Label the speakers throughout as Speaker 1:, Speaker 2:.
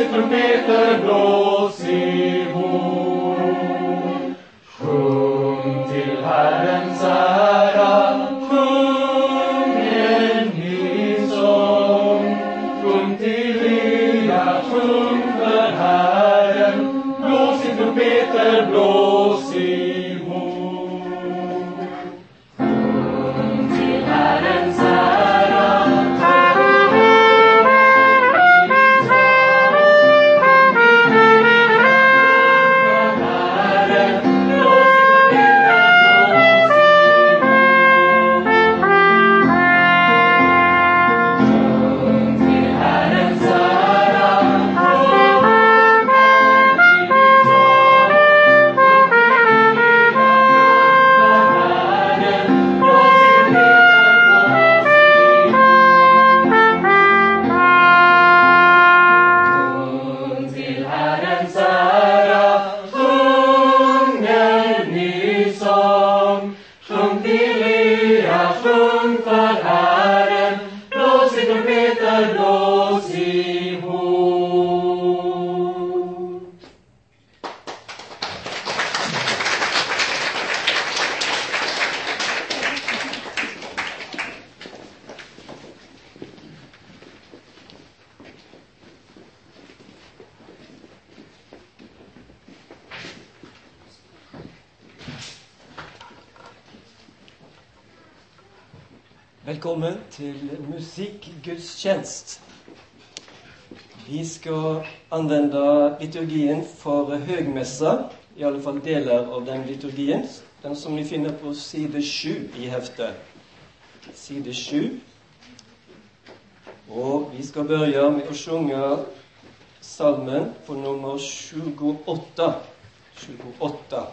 Speaker 1: i trompeter, blås i horn. Sjung til Herrens æra, sjung en ny sång. Sjung til Lia, sjung for Herren, blås i trompeter, blås i horn. Sjung til Herrens æra,
Speaker 2: Velkommen til musikkgudstjenest. Vi skal anvende liturgien for høgmessa, i alle fall deler av den liturgien, den som vi finner på side 7 i heftet. Side 7. Og vi skal begynne med å synge salmen på nummer 28. 28.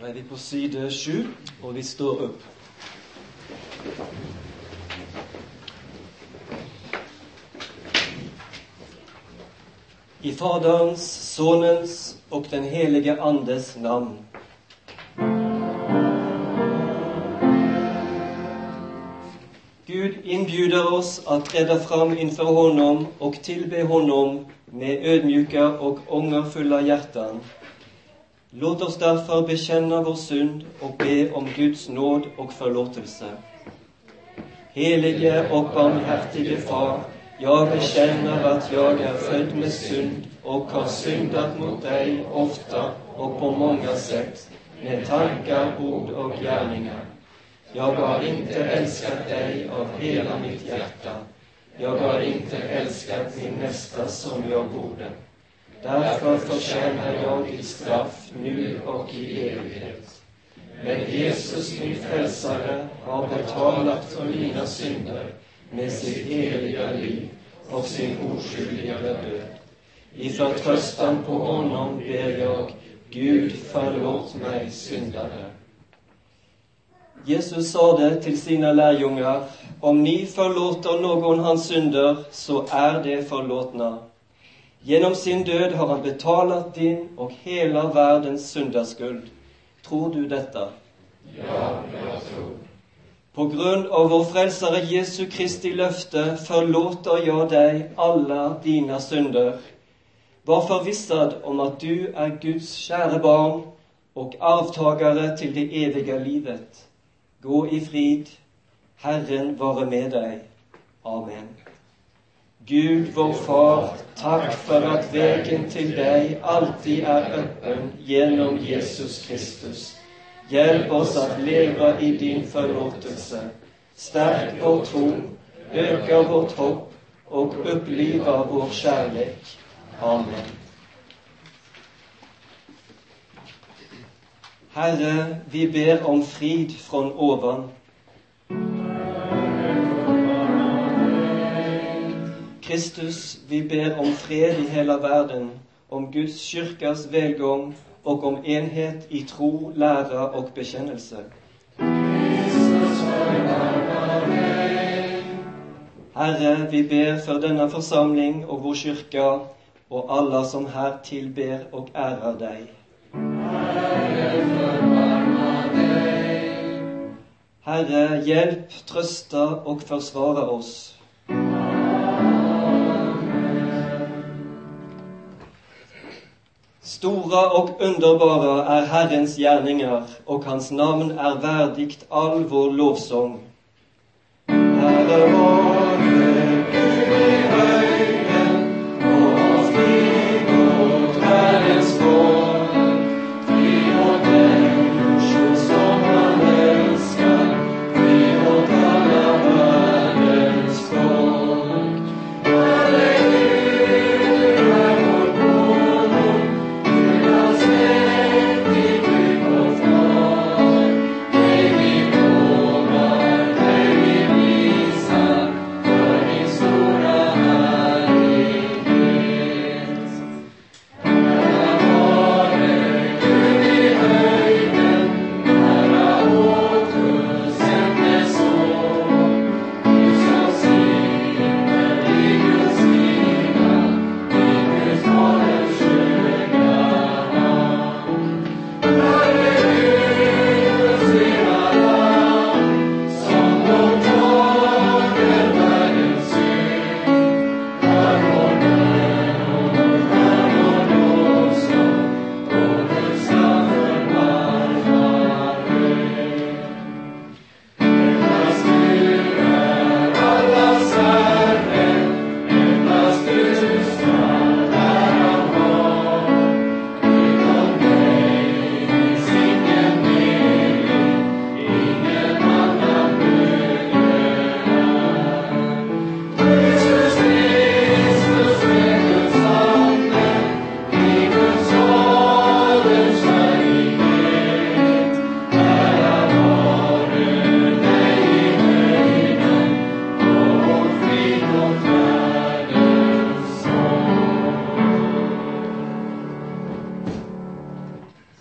Speaker 2: Da er vi på side 7, og vi står opp. I Faderens, Sonens og den helige Andes navn. Gud innbjuder oss at träda fram inför honom och tillbe honom med ödmjuka och ångerfulla hjärtan. Låt oss därför bekänna vår synd och be om Guds nåd och förlåtelse. Helige och barmhärtige Far, jag bekänner att jag är född med synd och har syndat mot dig ofta och på många sätt, med tankar, ord och gärningar. Jag har inte älskat dig av hela mitt hjärta. Jag har inte älskat min nästa som jag borde. Därför förtjänar jag ditt straff nu och i evighet. Men Jesus, min frälsare, har betalat för mina synder med sitt eviga liv och sin oskyldiga död. I förtröstan på honom ber jag, Gud, förlåt mig syndare. Jesus sa det till sina lärjungar: om ni förlåter någon hans synder, så är det förlåtna. Genom sin död har han betalat din och hela världens syndaskuld. Tror du detta?
Speaker 1: Ja, jag tror.
Speaker 2: På grund av vår frälsare Jesu Kristi löfte förlåter jag dig alla dina synder. Var förvissad om att du är Guds kära barn och arvtagare till det eviga livet. Gå i frid, Herren vare med dig. Amen. Gud vår Far, tack för att vägen till dig alltid är öppen genom Jesus Kristus. Hjälp oss att leva i din förlåtelse. Stärk vår tro, öka vårt hopp och uppliva vår kärlek. Amen. Herre, vi ber om frid från ovan. Kristus, vi ber om fred i hela världen, om Guds kyrkas välgång och om enhet i tro, lära och bekännelse. Herre, vi ber för denna församling och vår kyrka och alla som här tillber och ärar dig. Herre, hjälp, trösta och försvara oss. Stora och underbara är Herrens gärningar, och hans namn är värdigt all vår lovsång. Herre vare Gud i höjden, och frid åt Herrens folk. Frid åt människor som han älskar, frid åt alla världens folk. Herre Gud är vår konung, Gudas mäktig Gud och Far. Dig vi lovar, dig vi prisar,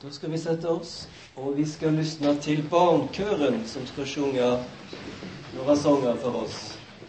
Speaker 2: Då ska vi sätta oss och vi ska lyssna till barnkören som ska sjunga några sånger för oss.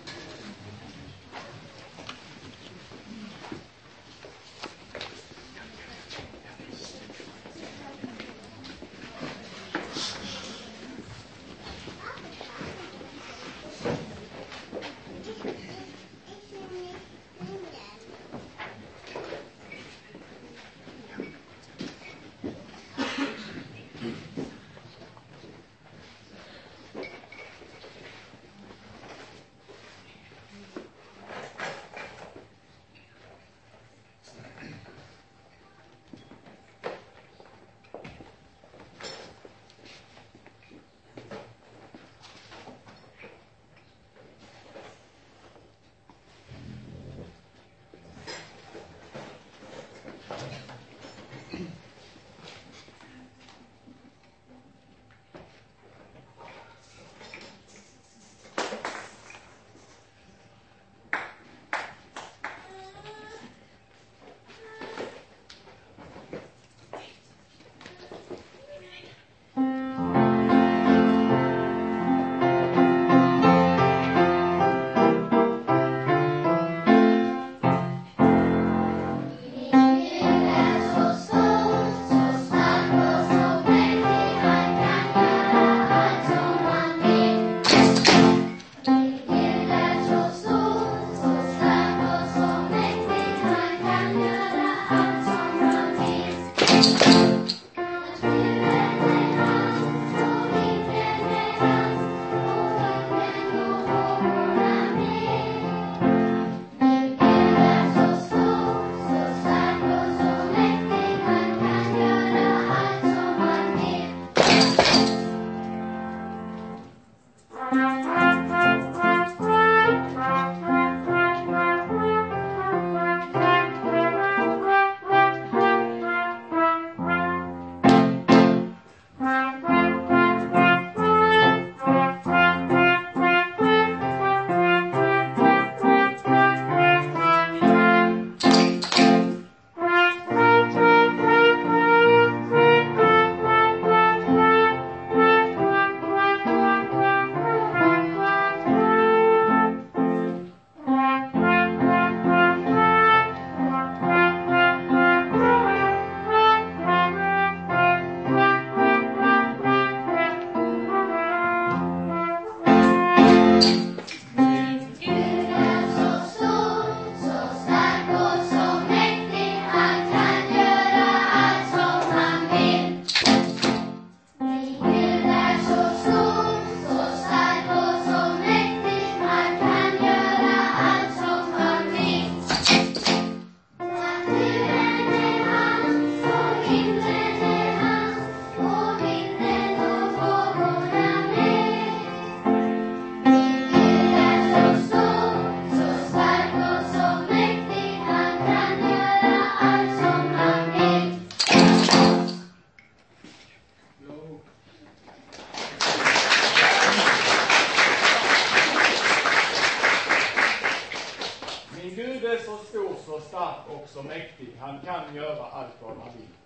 Speaker 3: Så mäktig, han kan göra allt vad han vill.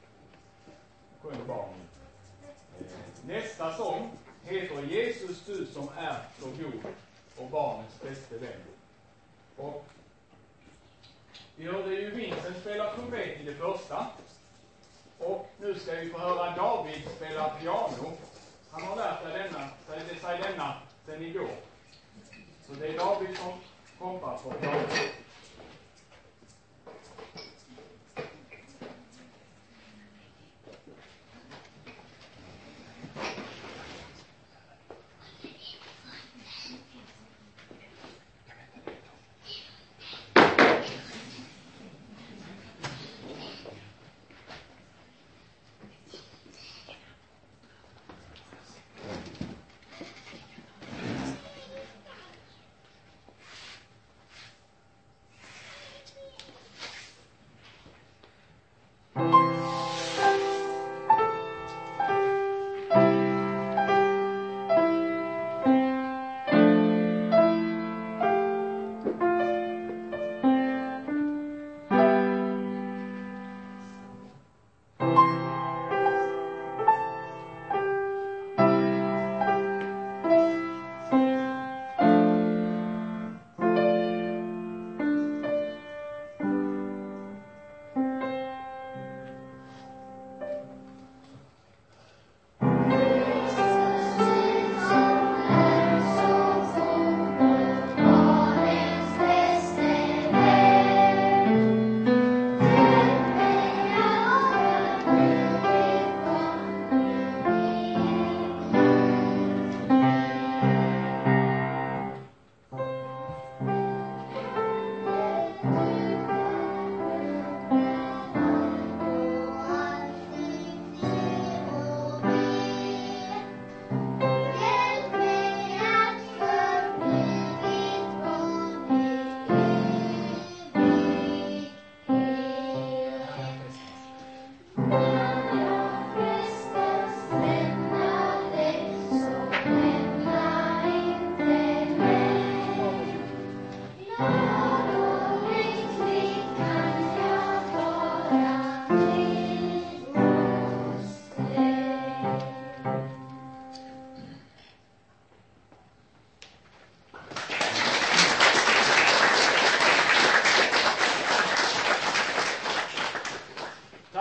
Speaker 3: Sjöng barnen. Nästa sång heter Jesus, du som är så god och barnens bästa vän. Och vi hörde ju Vincent spela trumpet i det första. Och nu ska vi få höra David spela piano. Han har lärt sig denna sen igår. Så det är David som kompar på piano.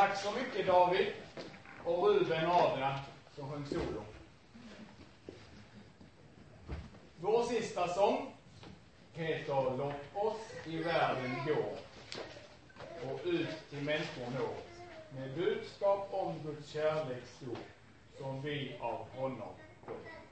Speaker 3: Tack så mycket David och Ruben och Adrian som sjöng solo. Vår sista sång heter Låt oss i världen gå och ut till människor nå med budskap om Guds kärlek stor som vi av honom får.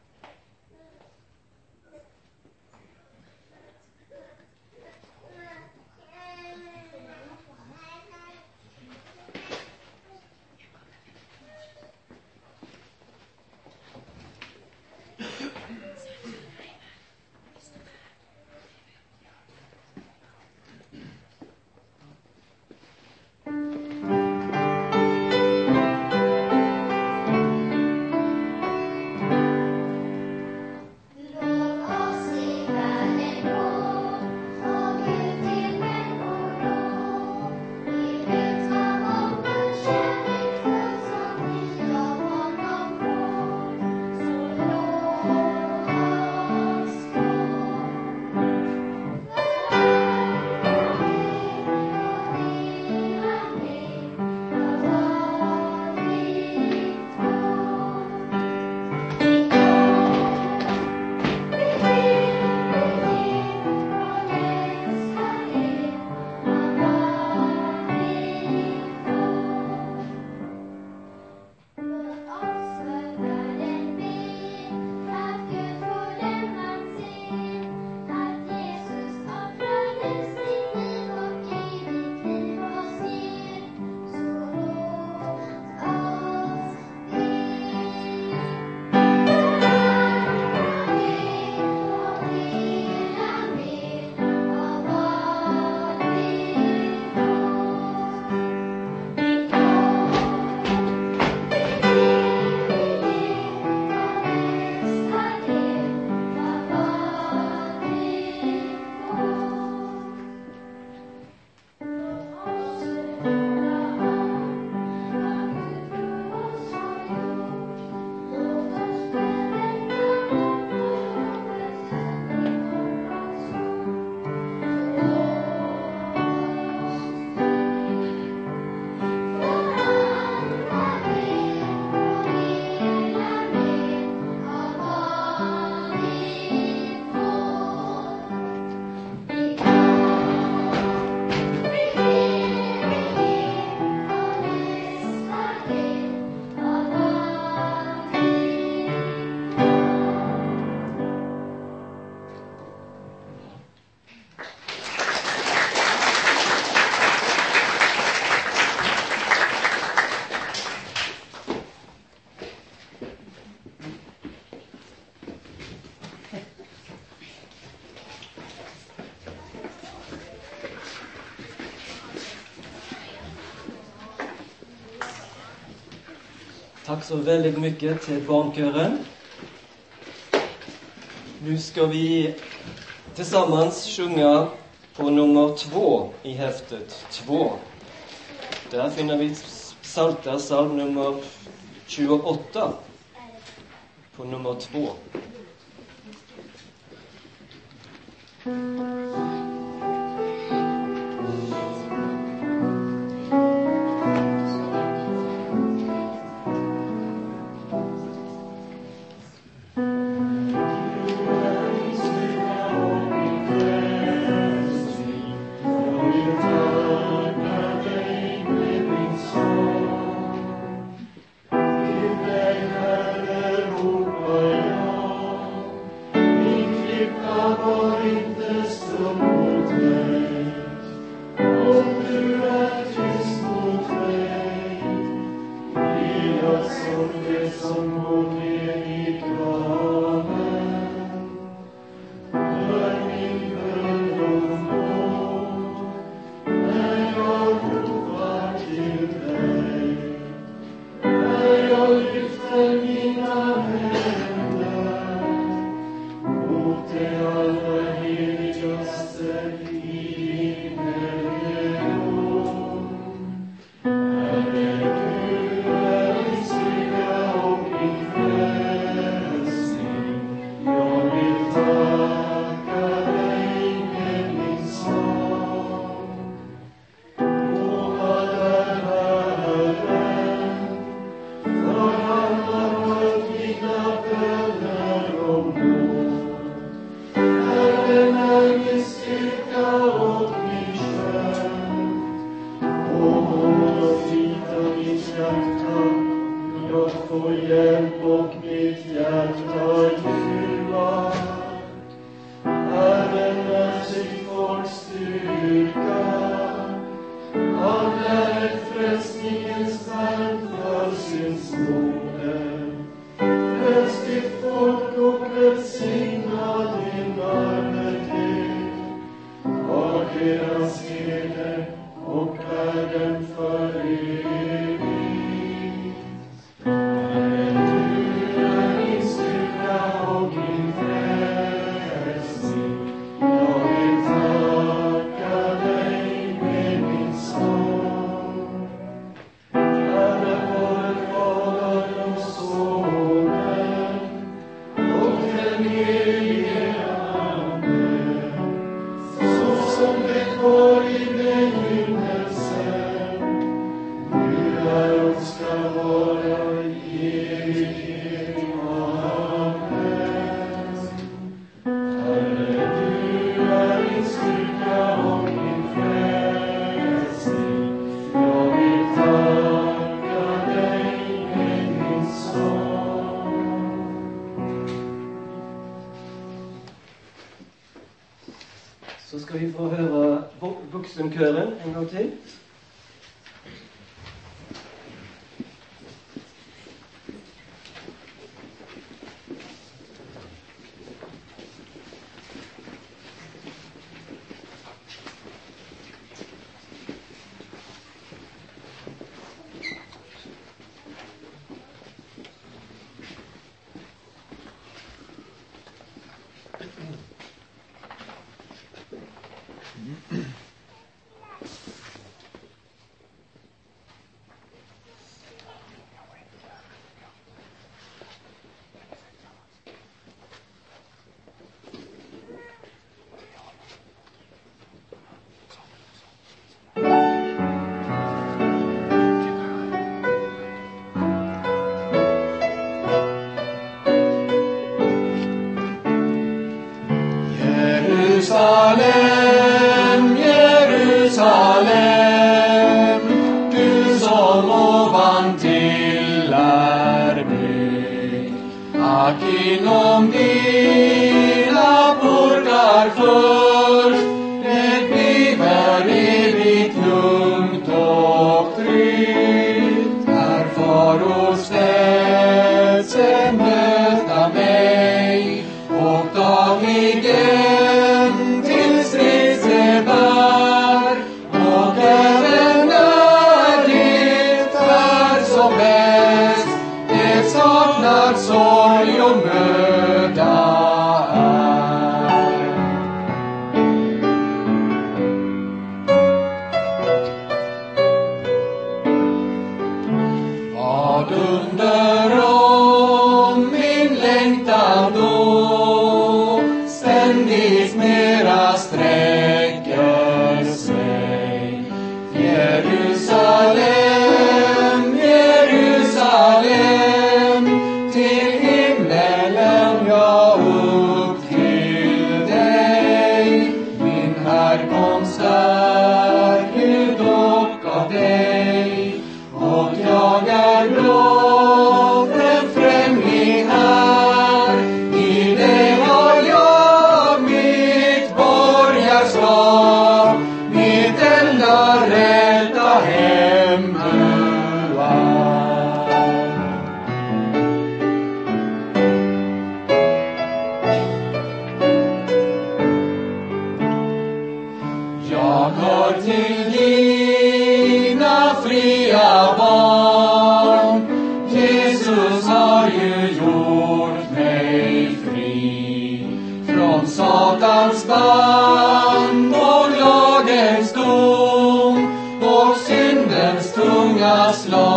Speaker 2: Tack så väldigt mycket till barnkören. Nu ska vi tillsammans sjunga på nummer 2 i häftet 2. Där finner vi psalm nummer 28 på nummer 2.
Speaker 1: få hjälp och mitt hjärta ljuva. Herren är sitt folks styrka. Han är ett frälsningens värn för sin moder. Fräls ditt folk och välsigna din armhet. Var deras herde och världen för evigt. Du är min styrka och min frälsning. Jag vill tacka dig med min sång. Herre vår Fader och Sonen och den helige Ande, så som det var i begynnelsen, nu är och ska vara i evighet. Amen. Herre, du är min styrka och min frälsning. Jag vill tacka dig med min sång.
Speaker 2: Så ska vi få höra vuxenkören en gång till.
Speaker 1: Jerusalem, Jerusalem, du som ovan till är med. Ack inom dina portar först, det bliver evigt lugnt och tryggt. Här faros städse möta mig, och dagligen till stridse bär, och även när det är som bäst, det saknar sorg och möda är. Vad under om min längtan då ständigt mera sträcker sig. Jerusalem, Jerusalem, till himmelen jag upp till dig. Min härkomst är ju dock av dig, och jag är blott en främling här. I dig har jag mitt borgarskap, mitt enda rätta hemöar. Jag hör till dina fria barn. Jesus har ju gjort mig fri från Satans band och lagens dom och syndens tunga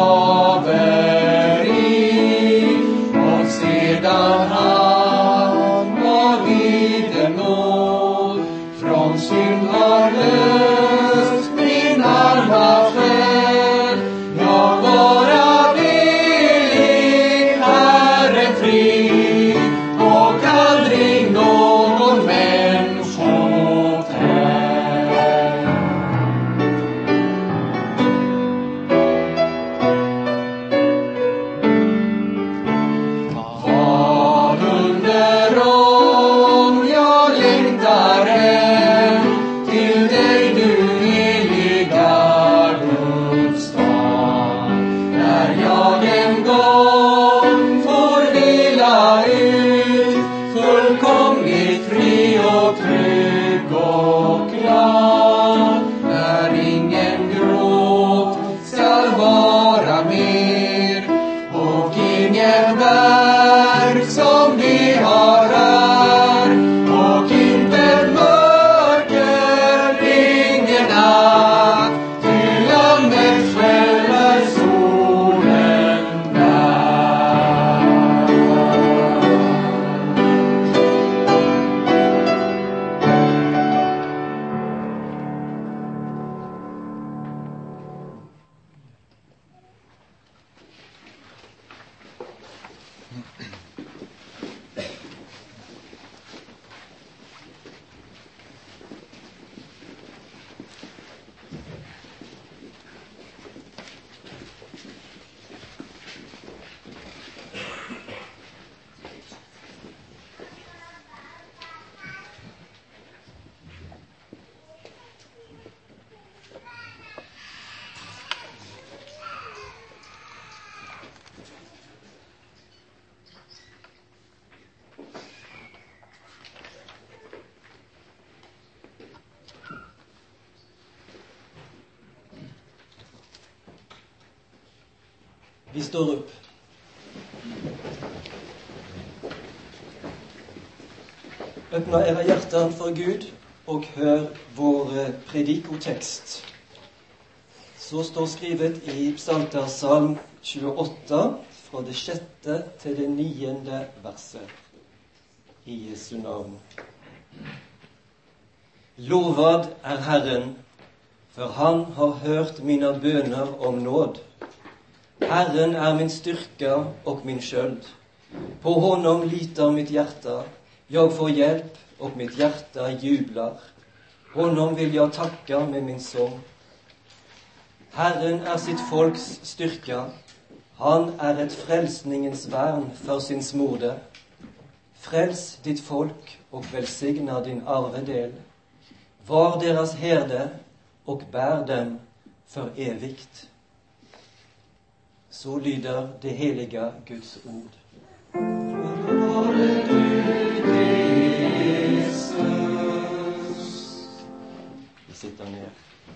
Speaker 1: slaveri. Och sedan han var vid en nåd från synd har löst min arma själ, jag bara villig Herren fri, och aldrig någon människoträl.
Speaker 4: en gång får vila ut, fullkomligt fri och trygg och glad, när ingen gråt skall vara mer och ingen värk som vi har här, och inte mörker, ingen natt, ty Lammet själv är solen där.
Speaker 2: Vi står upp. Öppna era hjärtan för Gud och hör vår predikotext. Så står skrivet i Psaltarpsalm 28, från det 6. till det 9. verset. I Jesu namn. Lovad är Herren, för han har hört mina böner om nåd. Herren är min styrka och min sköld. På honom litar mitt hjärta. Jag får hjälp och mitt hjärta jublar. Honom vill jag tacka med min sång. Herren är sitt folks styrka. Han är ett frälsningens värn för sin smorde. Fräls ditt folk och välsigna din arvedel. Var deras herde och bär dem för evigt. Så lyder det heliga Guds ord. Låt du Jesus. Vi sitter ner.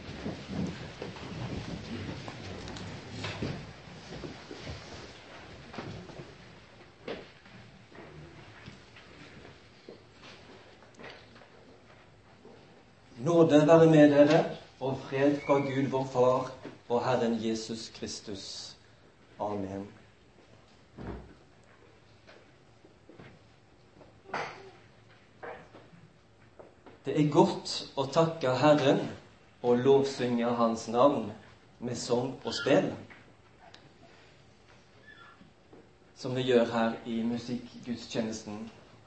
Speaker 2: Nåde være med dere, og fred fra Gud vår Far og Herren Jesus Kristus. Amen. Det er godt å takke Herren og lovsynge hans navn med sång og spel, som vi gjør her i musikkgudstjenesten.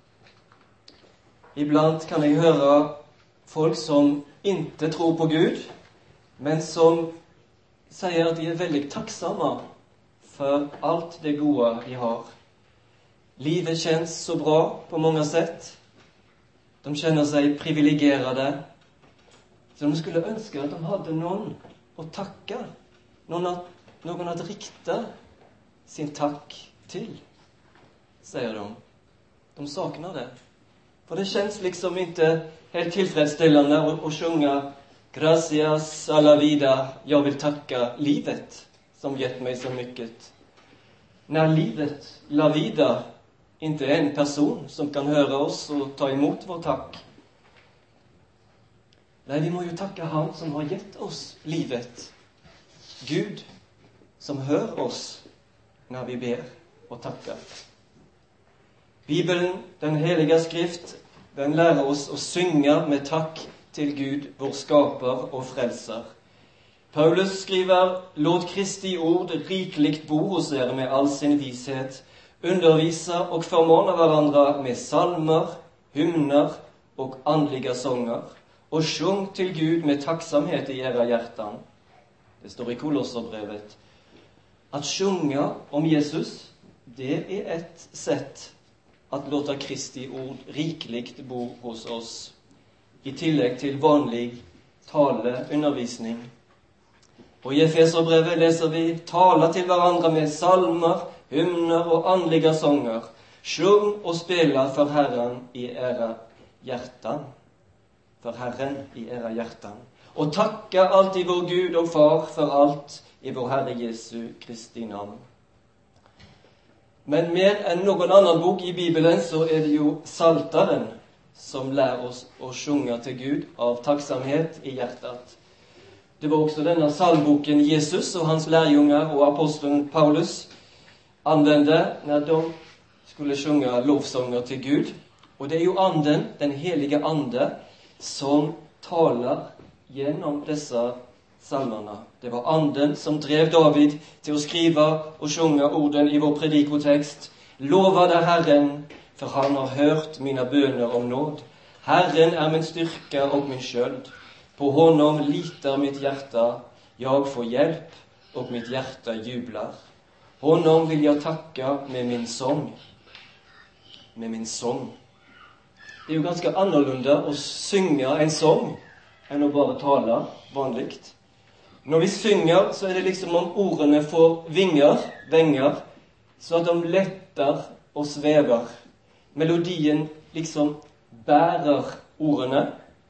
Speaker 2: Iblant kan jeg høre folk som ikke tror på Gud, men som sier at de er veldig takksomme för allt det goda de har. Livet känns så bra på många sätt. De känner sig privilegierade. Så de skulle önska att de hade någon att tacka. Någon att rikta sin tack till, säger de. De saknar det. För det känns liksom inte helt tillfredsställande att sjunga Gracias a la vida. Jag vill tacka livet som gett mig så mycket. När livet, la vida, inte är en person som kan höra oss och ta emot vår tack. Nej, vi må ju tacka han som har gett oss livet. Gud som hör oss när vi ber och tackar. Bibeln, den heliga skrift, den lär oss att synga med tack till Gud, vår skapar och frälsar. Paulus skriver: Låt Kristi ord rikligt bo hos er med all sin vishet, undervisa och förmana varandra med psalmer, hymner och andliga sånger, och sjung till Gud med tacksamhet i era hjärtan. Det står i Kolosserbrevet. Att sjunga om Jesus, det är ett sätt att låta Kristi ord rikligt bo hos oss, i tillägg till vanlig taleundervisning. Og i Efeserbrevet leser vi: tala til hverandre med salmer, hymner og andlige sanger. Sjung og spela for Herren i era hjärtan. For Herren i era hjärtan. Og takka alltid vår Gud og Far for alt i vår Herre Jesu Kristi navn. Men mer enn noen annen bok i Bibelen så er det jo Saltaren som lærer oss å sjunge til Gud av takksamhet i hjertet. Det var også denne salmboken Jesus og hans lærjunger og apostelen Paulus anvendte når de skulle sjunge lovsanger til Gud. Og det er jo anden, den helige ande, som taler gjennom disse salmerne. Det var anden som drev David til å skrive og sjunge orden i vår predikotekst. Lova deg Herren, for han har hørt mine bøner om nåd. Herren er min styrke og min skjöld. På honom litar mitt hjärta, jag får hjälp och mitt hjärta jublar. Honom vill jag tacka med min sång. Med min sång. Det er jo ganske annorlunda å synge en sång enn å bare tale vanligt. Når vi synger så er det liksom om ordene får venger, så at de letter og svever. Melodien liksom bærer ordene.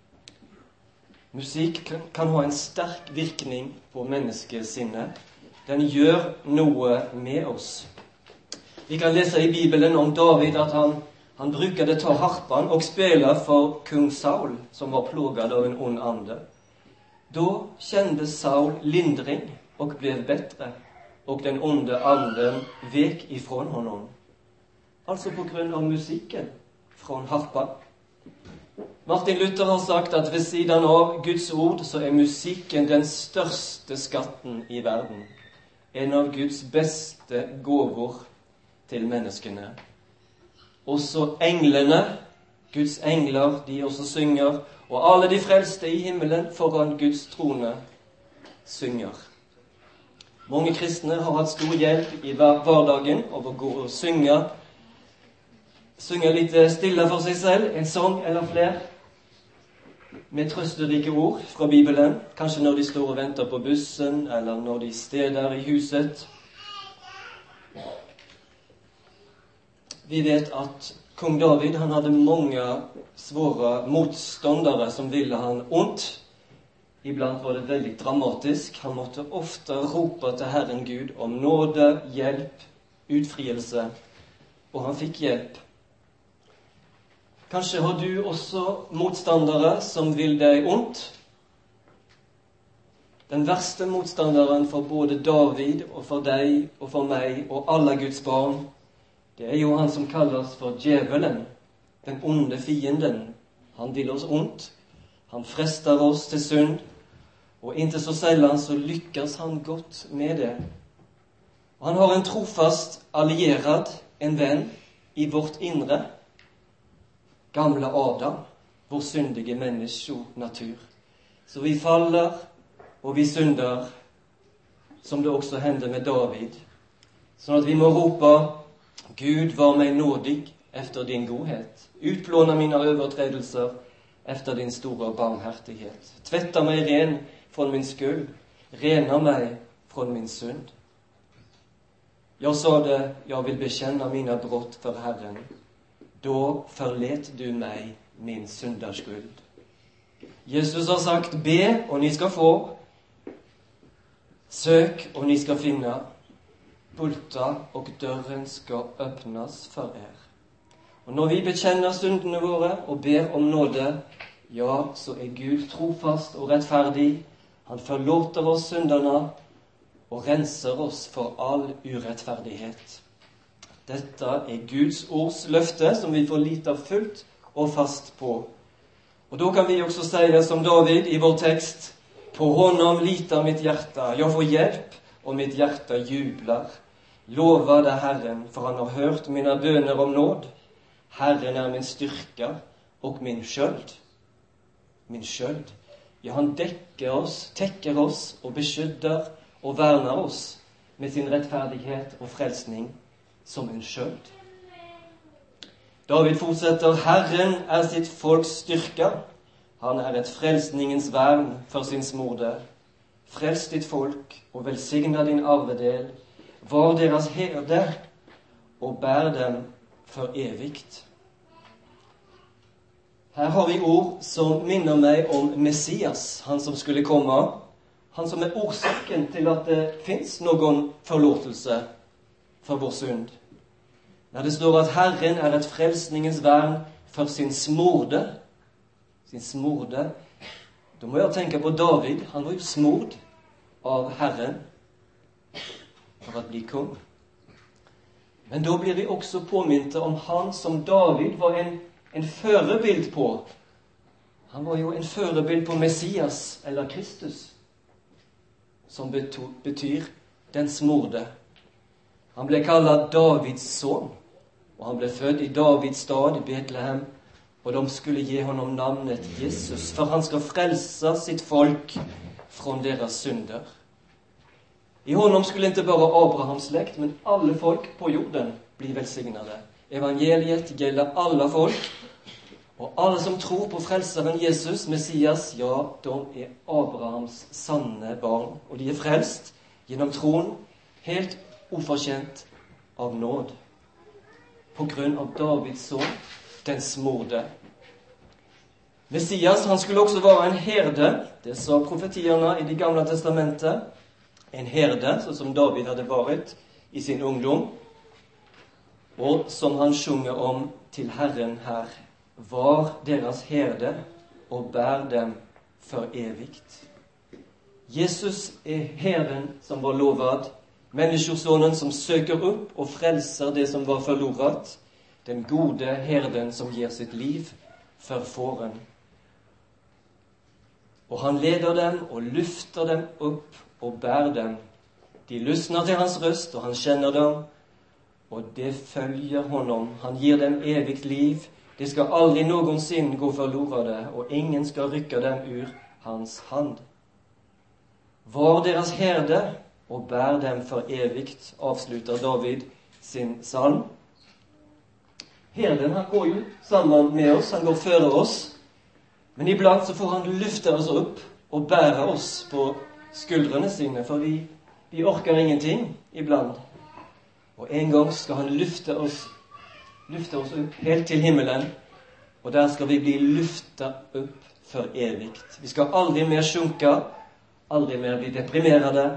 Speaker 2: Musikk kan ha en sterk virkning på menneskesinnet. Den gjør noe med oss. Vi kan lese i Bibelen om David at han brukade ta harpan og spela for kung Saul, som var plågad av en ond ande. Då kände Saul lindring och blev bättre, och den onde anden vek ifrån honom. Altså på grunn av musikken från harpan. Martin Luther har sagt at ved siden av Guds ord så er musikken den største skatten i verden. En av Guds beste gåvor til menneskene. Også englene, Guds engler, de også synger, og alle de frelste i himmelen foran Guds trone synger. Mange kristne har hatt stor hjelp i hverdagen av å gå og synge litt stille for seg selv, en sang eller flere, med trøsterike ord fra Bibelen, kanskje når de står og venter på bussen, eller når de steder i huset. Vi vet at kong David, han hadde mange svåre motståndere som ville han ondt. Iblant var det veldig dramatisk. Han måtte ofte rope til Herren Gud om nåde, hjelp, utfrielse, og han fikk hjelp. Kanskje har du også motstandere som vil deg ondt. Den verste motstanderen for både David og for deg og for meg og alle Guds barn, det er jo han som kalles for djevelen, den onde fienden. Han vil oss ondt, han frester oss til synd, og inntil så sällan så lykkes han godt med det. Og han har en trofast allierad, en venn i vårt indre, gamle Adam, vår syndige menneskenatur. Så vi faller, og vi synder, som det også hender med David. Sånn at vi må rope: Gud, var meg nådig efter din godhet. Utplåna mina överträdelser efter din stora barmhärtighet. Tvätta mig ren från min skuld. Rena mig från min synd. Jag sade, jag vill bekänna mina brott för Herren. Då förlät du mig min syndaskuld. Jesus har sagt: be och ni ska få. Sök och ni ska finna. Bulta och dörren ska öppnas för er. Og når vi bekjenner syndene våre og ber om nåde, ja, så er Gud trofast og rettferdig. Han forlåter oss synderne og renser oss for all urettferdighet. Dette er Guds ords løfte som vi får lite fullt og fast på. Og da kan vi også si det som David i vår tekst: på honom litar mitt hjärta, jag får hjälp och mitt hjärta jublar. Lova det Herren, for han har hørt mine bøner om nåd. Herren er min styrka og min skjöld. Min skjöld. Ja, han tekker oss og beskytter og verner oss med sin rettferdighet og frelsning som en skjöld. David fortsetter: Herren er sitt folks styrka. Han er et frelsningens vern for sin smorde. frels ditt folk og velsigna din arvedel, var deres herde og bær dem for evigt. Her har vi ord som minner meg om Messias, han som skulle komme, han som er årsaken til at det finnes noen forlåtelse for vår synd. Når det står at Herren er et frelsningens vern for sin smorde, da må jeg tenke på David. Han var jo smord av Herren for å bli kong. Men da blir vi også påminnet om han som David var en førebild på. Han var jo en førebild på Messias, eller Kristus, som betyr den smorde. Han ble kallet Davids son, og han ble født i Davids stad, i Betlehem, og de skulle gi honom navnet Jesus, for han skal frelse sitt folk fra deres synder. I honom skulle ikke bare Abrahams slekt, men alle folk på jorden bli velsignede. Evangeliet gjelder alle folk, og alle som tror på frelseren Jesus, Messias, ja, de er Abrahams sanne barn, og de er frelst gjennom troen, helt ufortjent av nåd, på grunn av Davids son, den smorde. Messias, han skulle også være en herde. Det sa profetierne i det gamle testamentet. En herde, sånn som David hadde vært i sin ungdom, og som han sjunger om til Herren her, var deres herde og bær dem for evigt. Jesus er herden som var lovet, menneskesonen som søker opp og frelser det som var forloret, den gode herden som gir sitt liv for fåren. Og han leder dem og løfter dem opp og bær dem. De lysner til hans røst, og han kjenner dem, og det følger honom. Han gir dem evigt liv. De skal aldri noensinne gå forlorede, og ingen skal rykke dem ur hans hand. Var deres herde og bær dem for evigt, avslutter David sin salm. Herden, han går jo sammen med oss, han går føre oss, men iblant så får han løfte oss opp og bære oss på skuldrene sine, for vi orker ingenting iblant. Og en gang skal han løfte oss opp helt til himmelen, og der skal vi bli løftet opp for evigt. Vi skal aldri mer sjunke, aldri mer bli deprimerede.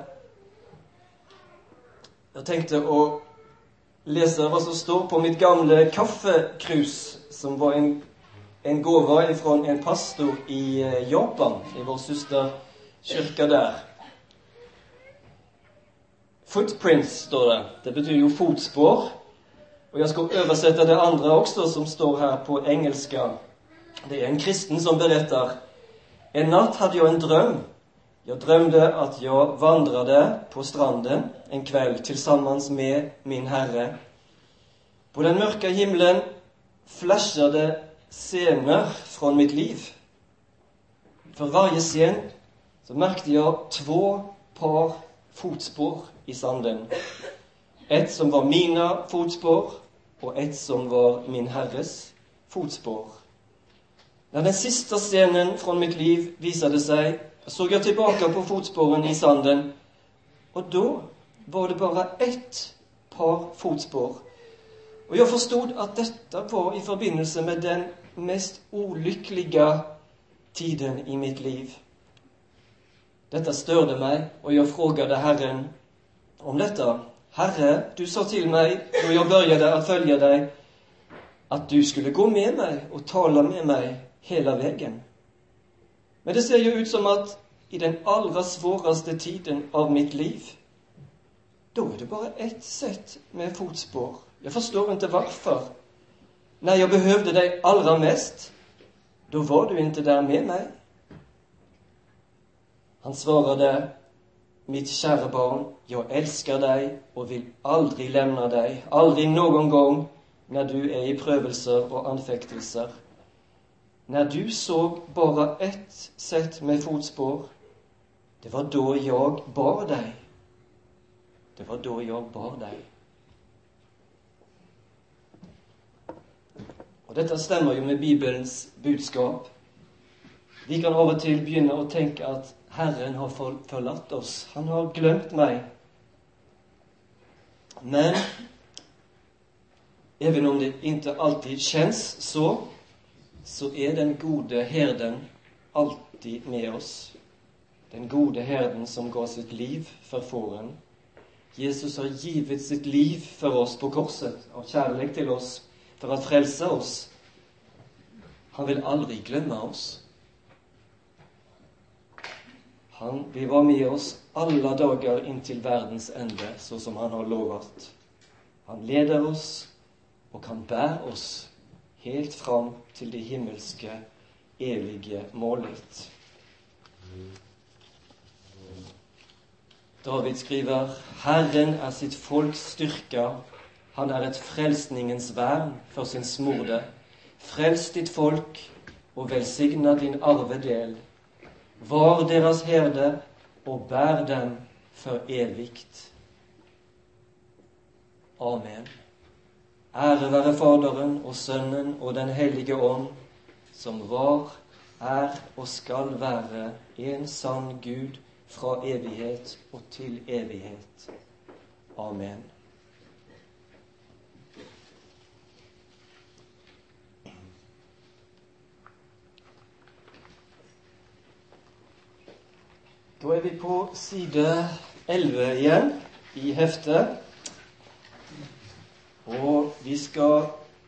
Speaker 2: Jeg tenkte å lese hva som står på mitt gamle kaffekrus, som var en gåva fra en pastor i Japan, i vår søsterkirke der. Footprints står det. Det betyr jo fotspår. Og jeg skal oversette det andre også, som står her på engelska. Det er en kristen som berättar: En natt hadde jeg en drøm. Jeg drømte at jeg vandrade på stranden en kveld tillsammans med min Herre. På den mørke himlen flashade scener fra mitt liv. For varje scen så märkte jeg 2 par fotspår i sanden. Ett som var mina fotspår, og ett som var min Herres fotspår. Når den siste scenen fra mitt liv visade seg, så jeg tilbake på fotspåren i sanden, og da var det bare 1 par fotspår. Og jeg forstod at dette var i forbindelse med den mest ulykkelige tiden i mitt liv. Dette størde meg, og jeg frågade Herren om dette. Herre, du sa til meg, når jeg begynte å følge deg, at du skulle gå med meg og tale med meg hele veien. Men det ser jo ut som at i den allra svåraste tiden av mitt liv, da er det bare 1 sett med fotspår. Jeg forstår ikke hvorfor. Når jeg behøvde deg allra mest, da var du ikke der med meg. Han svarade: Mitt kjære barn, jeg elsker deg og vil aldri lämna deg, aldri noen gang når du er i prøvelser og anfektelser. Når du så bare 1 sett med fotspår, det var da jeg bar deg. Det var da jeg bar deg. Og dette stemmer jo med Bibelens budskap. Vi kan av og til begynne å tenke at Herren har forlatt oss. Han har glemt meg. Men även om det inte alltid känns så är den gode herden alltid med oss. Den gode herden som gav sitt liv för fåren. Jesus har givet sitt liv för oss på korset av kärlek till oss, för att frälsa oss. Han vill aldrig glömma oss. Han vill vara med oss alla dagar in till världens ände, så som han har lovat. Han leder oss och han bär oss helt fram till det himmelska, eviga målet. David skriver: Herren är sitt folks styrka. Han är ett frälsningens värn för sin smorde. Fräls ditt folk och välsigna din arvedel. Var deras herde och bär dem för evigt. Amen. Ära vare Faderen och Sønnen och den helige ånd, som var, är och skall være en sann Gud fra evighet og til evighet. Amen. Da er vi på side 11 igjen i heftet. Og vi skal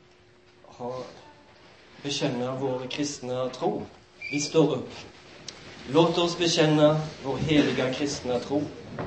Speaker 2: bekjenne vår kristne tro. Vi står upp. Låt oss bekänna vår heliga kristna tro.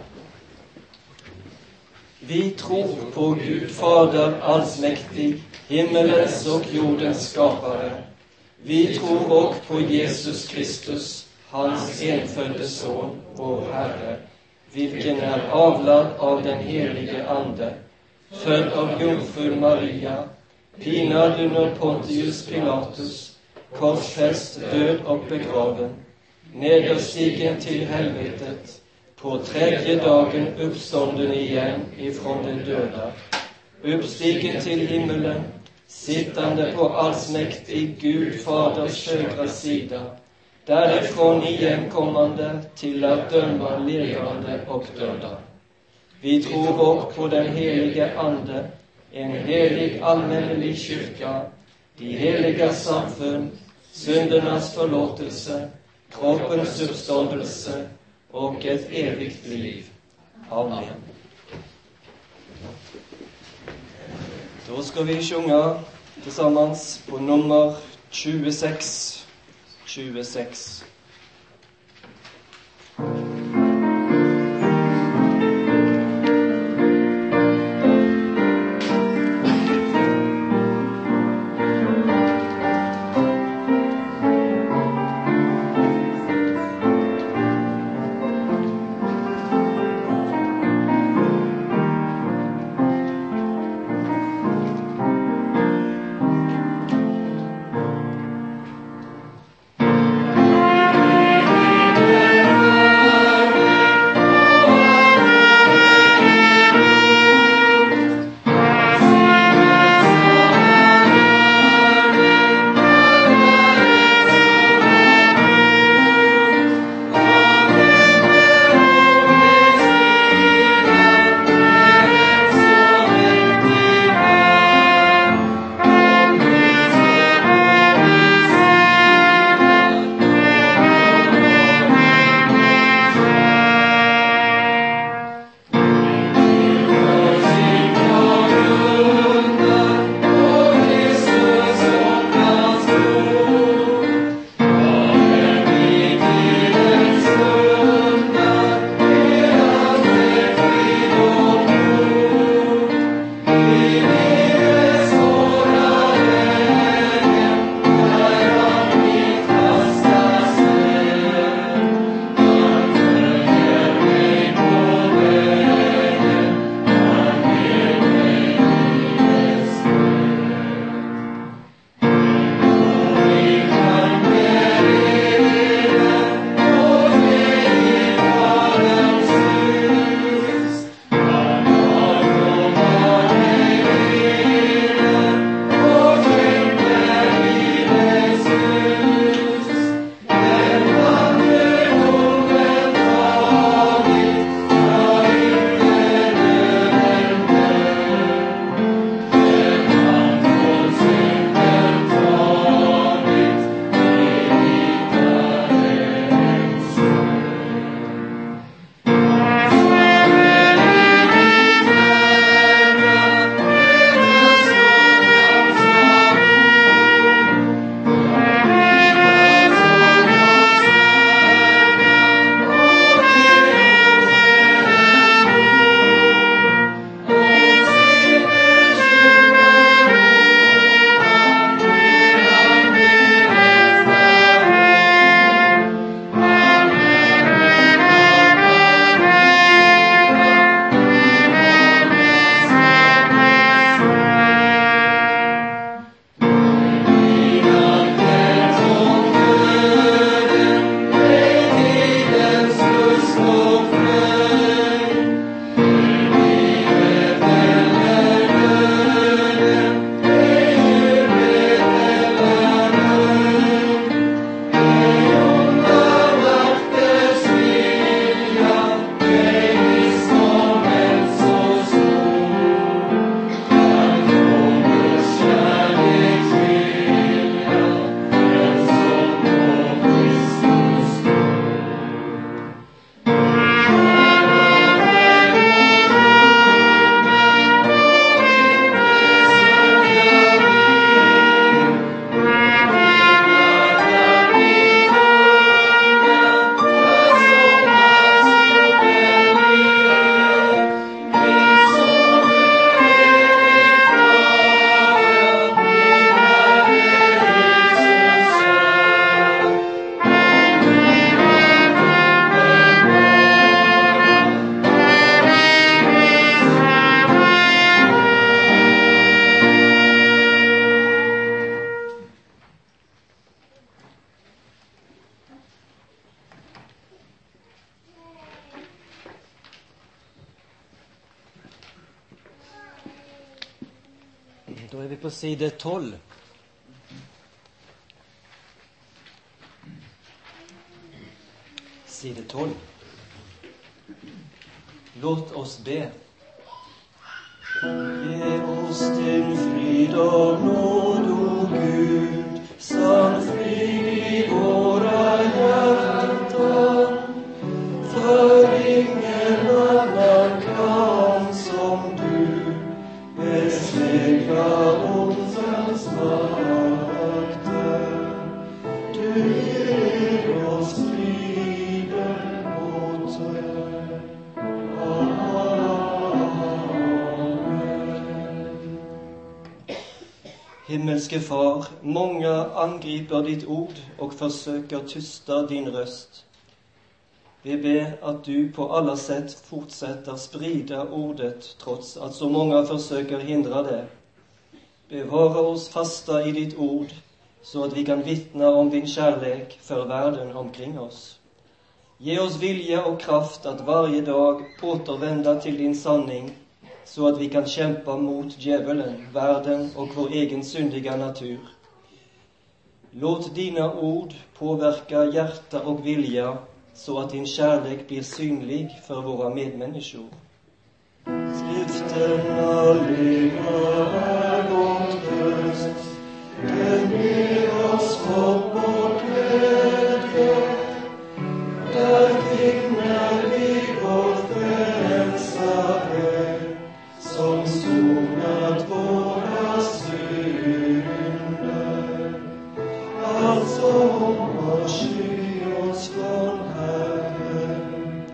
Speaker 2: Vi tror på Gud Fader allsmäktig, himmelens och jordens skapare. Vi tror också på Jesus Kristus, hans enfödde son, vår Herre, vilken är avlad av den helige Ande, född av jungfru Maria, pinad under Pontius Pilatus, korsfäst, död och begraven, nederstigen till helvetet, på tredje dagen uppstånden igen ifrån de döda, uppstigen till himmelen, sittande på allsmäktig Gud Faders högra sida, därifrån igenkommande till att döma levande och döda. Vi tror också på den helige Ande, en helig allmännelig kyrka, de heliga samfund, syndernas förlåtelse, kroppens uppståndelse och ett evigt liv. Amen. Då ska vi sjunga tillsammans på nummer 26. 26. Da er vi på side 12. Side 12. Låt oss be. Ge oss din frid og nåd, o Gud, sann frid i våra hjärtan. För ingen annan kan som du besegra ondskans makter. Du ger oss friden åter. Himmelske Far, många angriper ditt ord och försöker tysta din röst. Vi ber att du på alla sätt fortsätter sprida ordet trots att så många försöker hindra det. Bevara oss fasta i ditt ord så att vi kan vittna om din kärlek för världen omkring oss. Ge oss vilja och kraft att varje dag återvända till din sanning så att vi kan kämpa mot djävulen, världen och vår egen syndiga natur. Låt dina ord påverka hjärta och vilja så att din kärlek blir synlig för våra medmänniskor. Skrifterna leva är vår tröst, den ger oss hopp och glädje. Där finner vi vår frälsare, som sonat våra synder. Allt som har sky oss från Herren.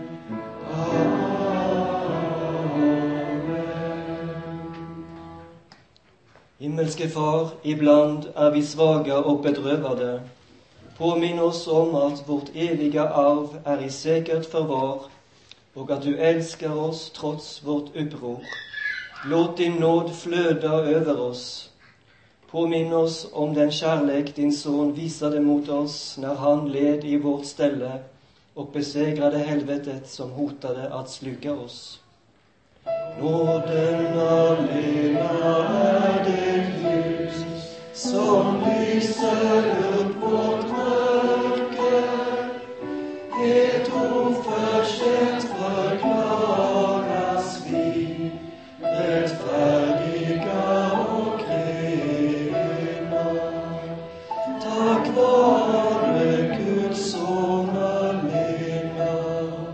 Speaker 2: Himmelske Far, ibland är vi svaga och bedrövade. Påminn oss om att vårt eviga arv är i säkert förvar och att du älskar oss trots vårt uppror. Låt din nåd flöda över oss. Påminn oss om den kärlek din son visade mot oss när han led i vårt ställe och besegrade helvetet som hotade att sluka oss. Nåden allena är det ljus som lyser upp vårt mörker. Helt oförtjänt förklaras vi rättfärdiga och rena. Tack vare Guds son allena.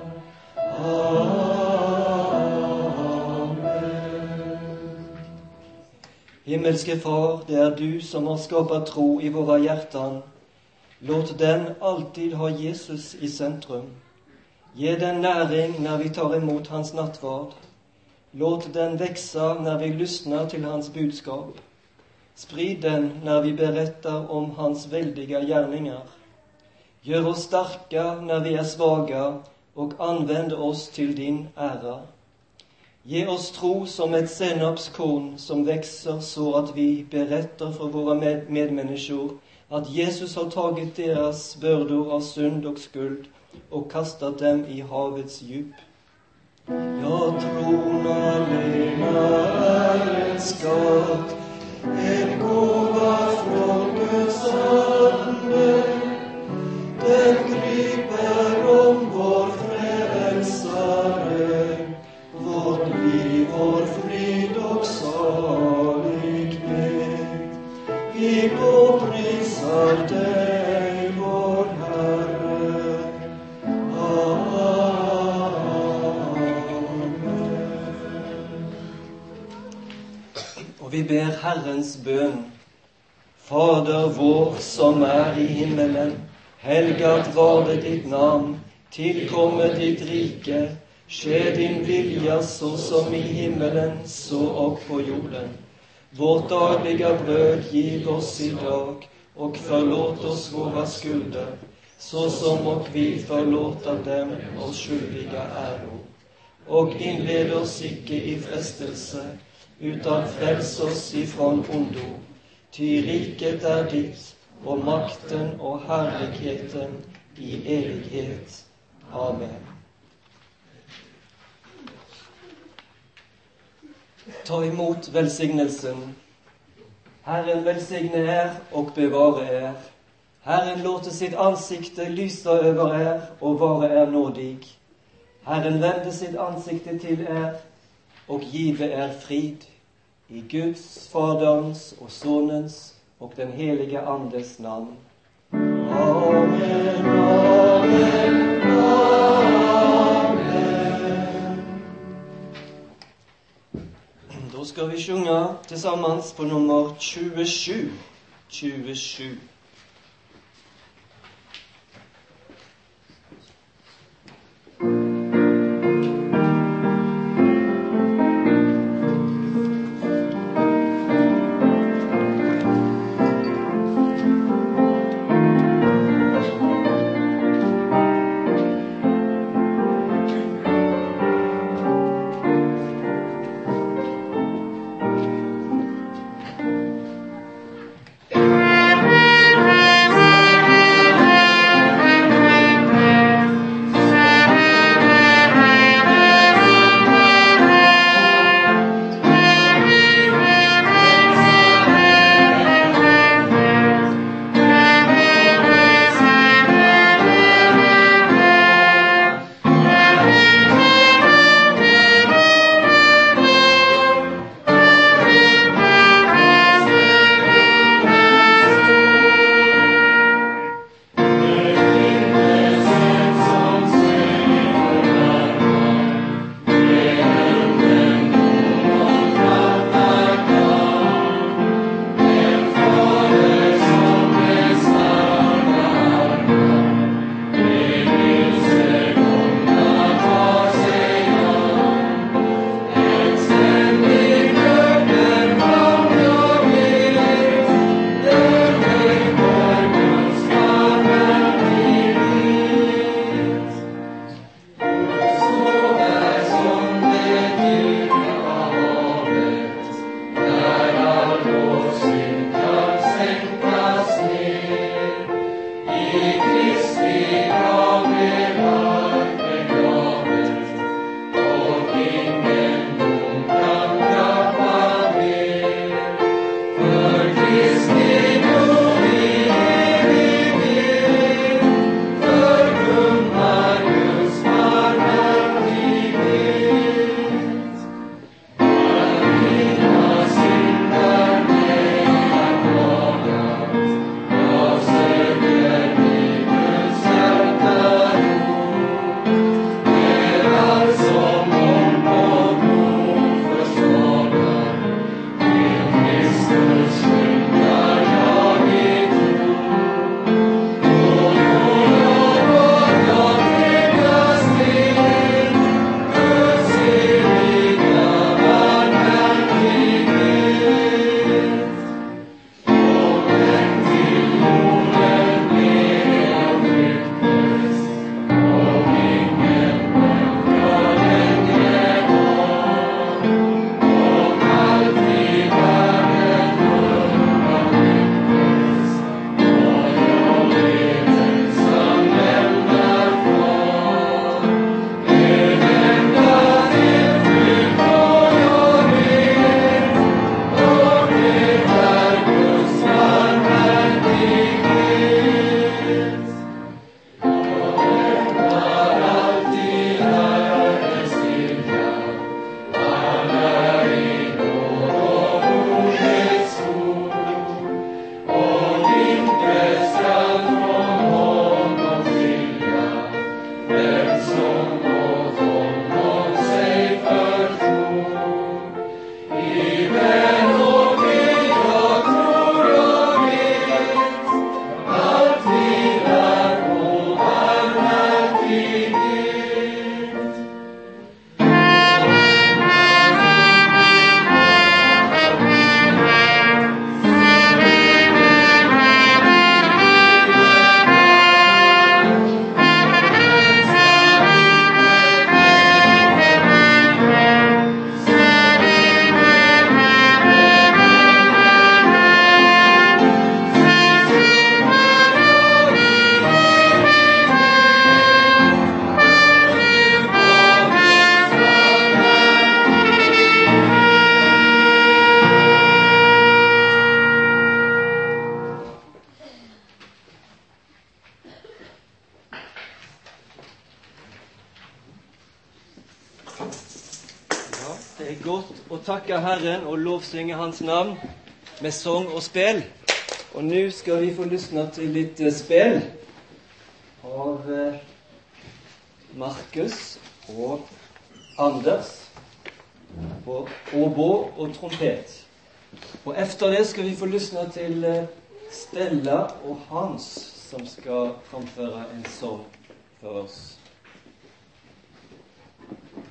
Speaker 2: Himmelske Far, det är du som har skapat tro i våra hjärtan. Låt den alltid ha Jesus i centrum. Ge den näring när vi tar emot hans nattvard. Låt den växa när vi lyssnar till hans budskap. Sprid den när vi berättar om hans väldiga gärningar. Gör oss starka när vi är svaga och använd oss till din ära. Ge oss tro som ett senapskorn som växer så att vi berättar för våra medmänniskor att Jesus har tagit deras bördor av synd och skuld och kastat dem i havets djup. Ja, tron allena är en skatt, en gåva från Guds ande. Den griper om vår frälsare, vårt liv, vår frid och salighet. Vi lovprisar dig, vår Herre. Amen. Och vi ber Herrens bön. Fader vår som är i himmelen, helgat varde ditt namn, tillkommer ditt rike. Ske din vilja så som i himmelen, så och på jorden. Vårt dagliga bröd giv oss idag och förlåt oss våra skulder, så som och vi förlåta dem oss skyldiga äro. Och inled oss icke i frestelse, utan fräls oss ifrån ondo. Ty riket är ditt, och makten och härligheten i evighet. Amen. Ta emot välsignelsen. Herren velsigne er og bevare er. Herren låter sitt ansikte lyse over er og vare er nådig. Herren vende sitt ansikte til er og give er frid. I Guds, Faderens og Sonens og den Helige Andes navn. Amen, amen, amen. Da skal vi synge til sammen på nummer 27. 27. takke Herren og lovsynge Hans navn med sang og spill. Og nå skal vi få lysne til litt spill av Markus og Anders på obo og trompet. Og efter det skal vi få lysne til Stella og Hans, som skal framføre en sang for oss.